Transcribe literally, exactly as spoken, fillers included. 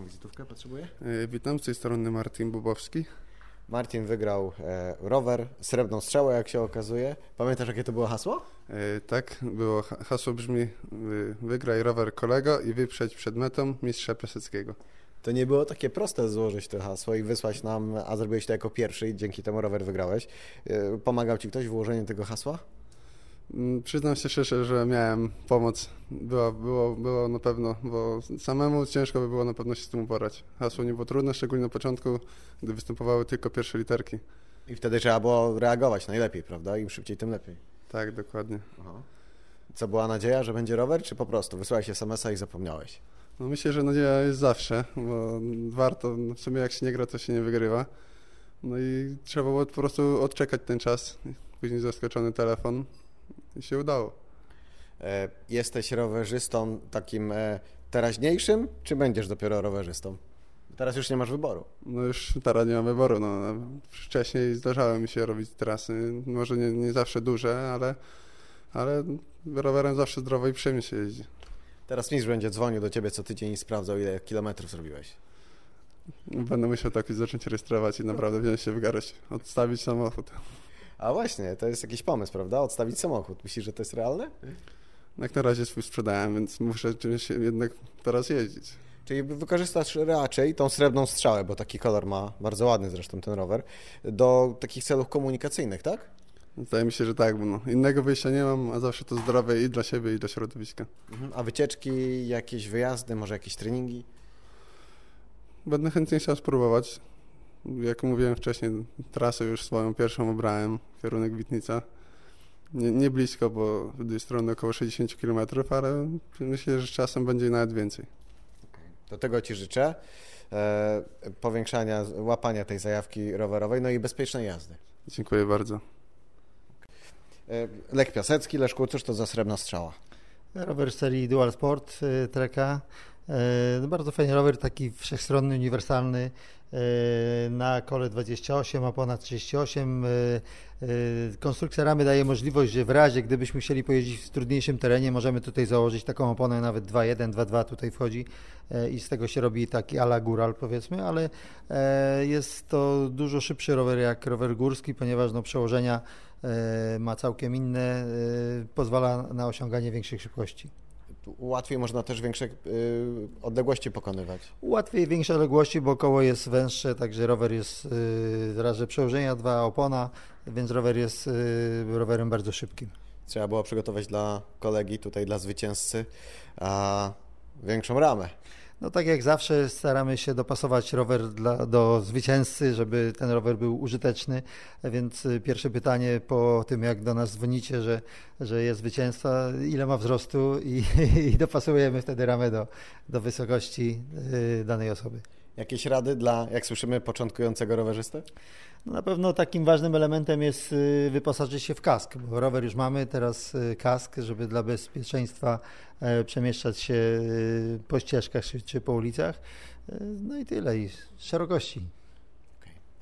jaką wizytówkę potrzebuje? Witam, z tej strony Martin Bubowski. Martin wygrał e, rower, srebrną strzałę, jak się okazuje. Pamiętasz, jakie to było hasło? E, tak, było hasło brzmi: wygraj rower kolego i wyprzedź przed metą mistrza Piaseckiego. To nie było takie proste złożyć to hasło i wysłać nam, a zrobiłeś to jako pierwszy i dzięki temu rower wygrałeś. E, pomagał Ci ktoś w ułożeniu tego hasła? Przyznam się szczerze, że miałem pomoc. Było, było, było na pewno, bo samemu ciężko by było na pewno się z tym uporać. Hasło nie było trudne, szczególnie na początku, gdy występowały tylko pierwsze literki. I wtedy trzeba było reagować najlepiej, prawda? Im szybciej, tym lepiej. Tak, dokładnie. Aha. Co, była nadzieja, że będzie rower, czy po prostu wysłałeś es em es a i zapomniałeś? No myślę, że nadzieja jest zawsze, bo warto, w sumie jak się nie gra, to się nie wygrywa. No i trzeba było po prostu odczekać ten czas. Później zaskoczony telefon. I się udało. E, jesteś rowerzystą takim e, teraźniejszym, czy będziesz dopiero rowerzystą? Teraz już nie masz wyboru. No już teraz nie mam wyboru. No. Wcześniej zdarzało mi się robić trasy, może nie, nie zawsze duże, ale, ale rowerem zawsze zdrowo i przyjemnie się jeździ. Teraz mistrz będzie dzwonił do ciebie co tydzień i sprawdzał, ile kilometrów zrobiłeś. Będę musiał tak zacząć rejestrować i naprawdę wziąć się wygarać, odstawić samochód. A właśnie, to jest jakiś pomysł, prawda? Odstawić samochód. Myślisz, że to jest realne? Jak na razie swój sprzedałem, więc muszę czymś jednak teraz jeździć. Czyli wykorzystasz raczej tą srebrną strzałę, bo taki kolor ma, bardzo ładny zresztą ten rower, do takich celów komunikacyjnych, tak? Zdaje mi się, że tak, bo no, innego wyjścia nie mam, a zawsze to zdrowe i dla siebie, i dla środowiska. Mhm. A wycieczki, jakieś wyjazdy, może jakieś treningi? Będę chętnie chciał spróbować. Jak mówiłem wcześniej, trasę już swoją pierwszą obrałem, kierunek Witnica. Nie, nie blisko, bo z drugiej strony około sześćdziesiąt kilometrów, ale myślę, że z czasem będzie nawet więcej. Do tego Ci życzę. E, powiększania, łapania tej zajawki rowerowej, no i bezpiecznej jazdy. Dziękuję bardzo. E, Lech Piasecki, Leszku, cóż to za srebrna strzała? Rower z serii Dual Sport, Treka. E, bardzo fajny rower, taki wszechstronny, uniwersalny. Na kole dwadzieścia osiem, a ponad trzydzieści osiem. Konstrukcja ramy daje możliwość, że w razie gdybyśmy chcieli pojeździć w trudniejszym terenie, możemy tutaj założyć taką oponę, nawet dwa jeden, dwa dwa tutaj wchodzi i z tego się robi taki ala góral, powiedzmy, ale jest to dużo szybszy rower jak rower górski, ponieważ no, przełożenia ma całkiem inne, pozwala na osiąganie większych szybkości. Łatwiej można też większe y, odległości pokonywać. Łatwiej większe odległości, bo koło jest węższe, także rower jest y, raz, że przełożenia, dwa opona, więc rower jest y, rowerem bardzo szybkim. Trzeba było przygotować dla kolegi, tutaj dla zwycięzcy, a większą ramę. No tak jak zawsze staramy się dopasować rower dla, do zwycięzcy, żeby ten rower był użyteczny, więc pierwsze pytanie po tym, jak do nas dzwonicie, że, że jest zwycięzca, ile ma wzrostu i, i dopasujemy wtedy ramę do, do wysokości danej osoby. Jakieś rady dla, jak słyszymy, początkującego rowerzysty? No na pewno takim ważnym elementem jest wyposażyć się w kask, bo rower już mamy, teraz kask, żeby dla bezpieczeństwa przemieszczać się po ścieżkach czy, czy po ulicach. No i tyle, i szerokości.